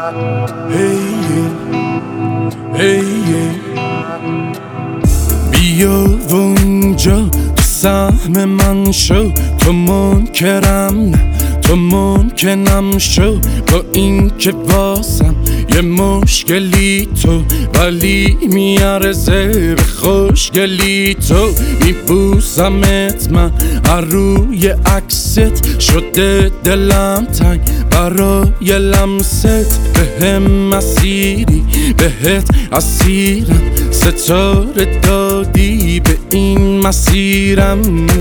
بیا و اونجا تو سهم من شو، تو منکرم نه تو ممکنم شو. با این که واسم یه مشکلی تو، ولی میارزه به خوشگلی تو. میبوسمت من روی عکست، شده دلم تنگ برای لمست. بهم مسیری بهت اسیرم، ستاره دادی به این مسیرم.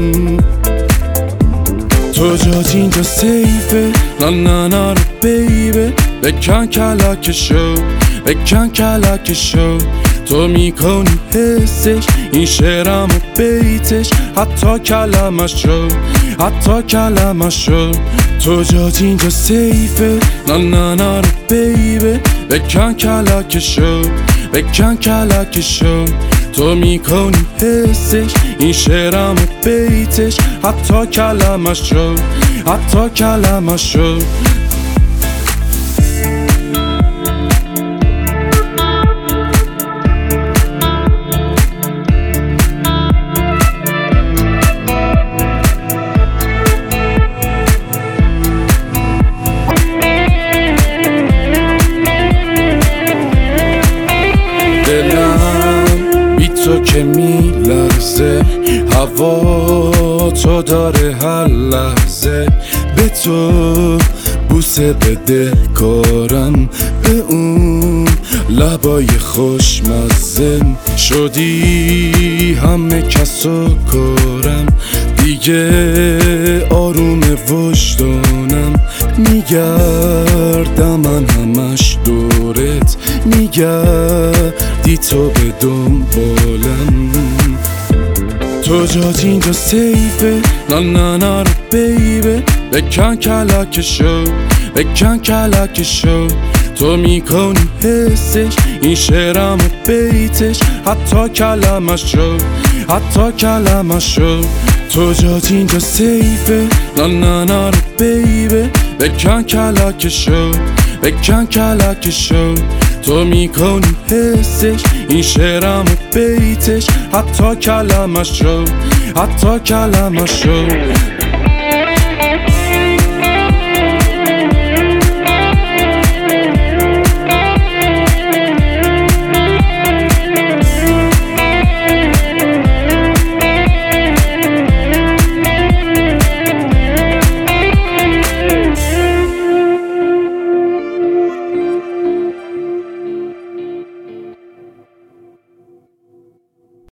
تو جات اینجا سیفه، نه نه نه بیبه. بکن کلکشو بکن کلکشو، تو میکنی حسش این شعرم و بیتش، حتی کلمشو حتی کلمشو. تو جات اینجا سیفه، نه نه نه بیبه. بکن کلکشو بکن کلکشو، تو میکنی حسش این شعرم و بیتش، حتی کلمشو حتی کلمشو. تو که میلرزه، هوا تو داره هر لحظه. به تو بوسه بده کارم، به اون لبای خوشمزه. شدی همه کسو کارم، دیگه آروم وجدانم. میگردم من همش دورت، میگردی تو به دنبالم. تو جات اینجا سیفه، نه نه نه بیبه. بکن کلکشو بکن کلکشو، تو میکنی حسش این شعرم و بیتش، حتی کلمشو حتی کلمشو. تو جات اینجا سیفه، نه نه نه بیبه. بکن کلکشو بکن کلکشو، تو میکنی حسش این شعرم و بیتش، حتی کلمشو حتی کلمشو.